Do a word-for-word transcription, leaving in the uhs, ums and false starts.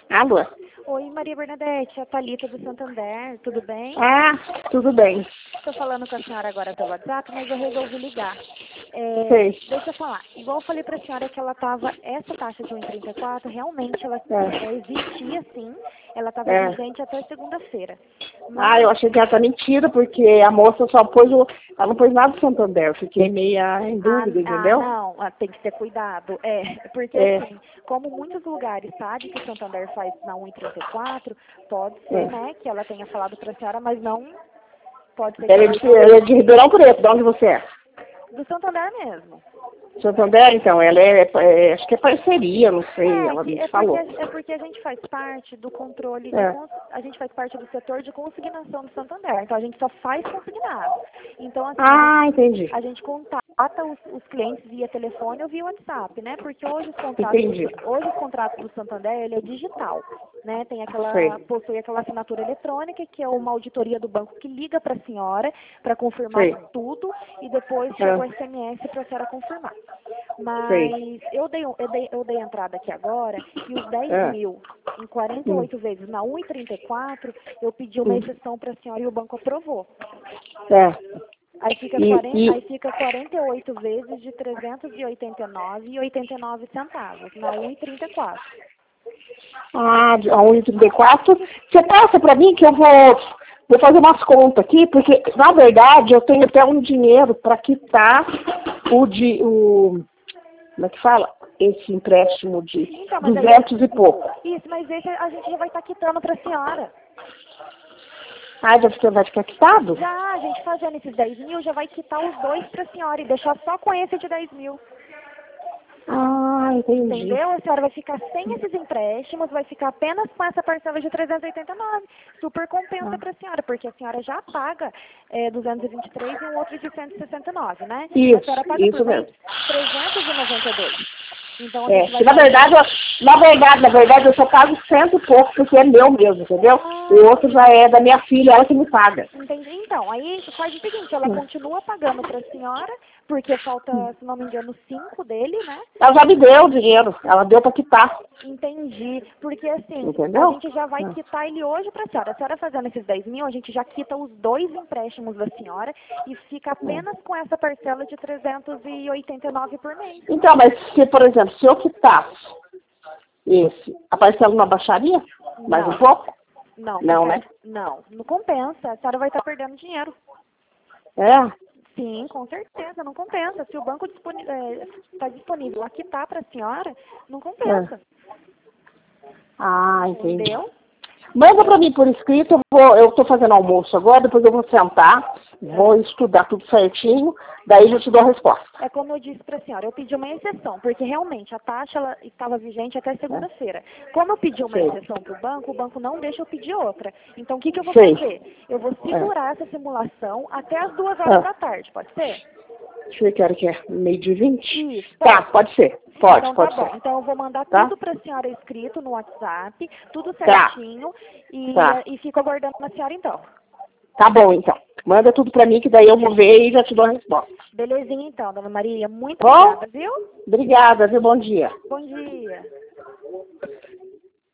Alô? Oi, Maria Bernadette, a Thalita do Santander, tudo bem? Ah, tudo bem. Estou falando com a senhora agora pelo WhatsApp, mas eu resolvi ligar. É, Sei. deixa eu falar, igual eu falei para a senhora que ela estava, essa taxa de um vírgula trinta e quatro, realmente ela É. é, existia sim, ela estava É. vigente até segunda-feira. Ah, eu Mas, achei que era mentira, porque a moça só pôs o... Ela não pôs nada do Santander. Eu fiquei meia em ah, dúvida, ah, entendeu? não, ah, tem que ter cuidado. É, porque É. assim, como muitos lugares sabem que o Santander faz na um vírgula trinta e quatro, pode ser, É. né, que ela tenha falado para a senhora, mas não pode ser que Ela é ela de, não. ela é de Ribeirão Preto. De onde você é? Do Santander mesmo. Santander, então. Ela é, é... Acho que é parceria, não sei. É, Ela que, me é, porque, falou. é porque a gente faz parte do controle de... É. cons- A gente faz parte do setor de consignação do Santander. Então, a gente só faz consignado. Então, assim, a gente, Ah, entendi. a gente contata os, os clientes via telefone ou via WhatsApp, né? Porque hoje os contratos do, Entendi. hoje os contratos do Santander, ele é digital, né? Tem aquela... Sei. Possui aquela assinatura eletrônica, que é uma auditoria do banco que liga para a senhora para confirmar Sei. tudo e depois chega o É. S M S para a senhora confirmar. Sei. Mas eu dei, um- eu dei, eu dei entrada aqui agora e os dez É. mil em quarenta e Hum. oito vezes na um vírgula trinta e quatro, eu pedi uma Hum. exceção para a senhora e o banco aprovou. É. Aí fica, E, quarenta, aí e, fica quarenta e oito vezes de trezentos e oitenta e nove e oitenta e nove centavos na um vírgula trinta e quatro. Ah, de- a um vírgula trinta e quatro. Você passa para mim que eu vou, vou fazer umas contas aqui, porque, na verdade, eu tenho até um dinheiro para quitar o de. O, como é que fala? Esse empréstimo de Então, mas aí duzentos e pouco. isso, mas esse a gente já vai estar quitando para a senhora. Ah, já você vai ficar quitado? Já, a gente fazendo esses dez mil já vai quitar os dois para a senhora e deixar só com esse de dez mil. Ah, entendi. Entendeu? A senhora vai ficar sem esses empréstimos, vai ficar apenas com essa parcela de trezentos e oitenta e nove. Super compensa Ah, para a senhora, porque a senhora já paga é, duzentos e vinte e três e um outro de cento e sessenta e nove, né? A isso, senhora paga por isso mês mesmo. trezentos e noventa e dois. Então a É, gente que vai na fazer... verdade, eu- na verdade, na verdade, eu só pago cento e pouco, porque é meu mesmo, entendeu? Ah, O outro já é da minha filha, ela que me paga. entendi. Então, aí faz o seguinte, ela continua pagando para a senhora, porque falta, se não me engano, cinco dele, né? Ela já me deu o dinheiro, ela deu para quitar, Entendi. Porque assim, a entendeu? gente já vai quitar ele hoje para a senhora. A senhora fazendo esses dez mil, a gente já quita os dois empréstimos da senhora e fica apenas com essa parcela de trezentos e oitenta e nove por mês. Então, mas se, por exemplo, se eu quitasse esse, a parcela não abaixaria? Mais um Não, pouco? não, Não, fica, né? não, não compensa. A senhora vai estar perdendo dinheiro. É? Sim, com certeza, não compensa. Se o banco está disponível a quitar para a senhora, não É. compensa. Ah, entendi. Entendeu? Manda para mim por escrito, eu vou, eu estou fazendo almoço agora, depois eu vou sentar, vou estudar tudo certinho, daí eu te dou a resposta. É como eu disse para a senhora, eu pedi uma exceção, porque realmente a taxa ela estava vigente até Né? segunda-feira. Como eu pedi uma Sei. exceção para o banco, o banco não deixa eu pedir outra. Então, o que, que eu vou Sei. fazer? Eu vou É. segurar essa simulação até as duas horas Ah, da tarde, pode ser? deixa eu ver que hora que é, meio de vinte? Isso, Tá, pode. pode ser, pode, Então tá pode bom. ser. Então eu vou mandar Tá? tudo para a senhora escrito no WhatsApp, tudo Tá, certinho, e, tá. e fico aguardando a senhora então. Tá bom, então. Manda tudo para mim, que daí eu vou ver e já te dou a resposta. Belezinha então, dona Maria. Muito Bom? obrigada, viu? Obrigada, viu? Bom dia. Bom dia.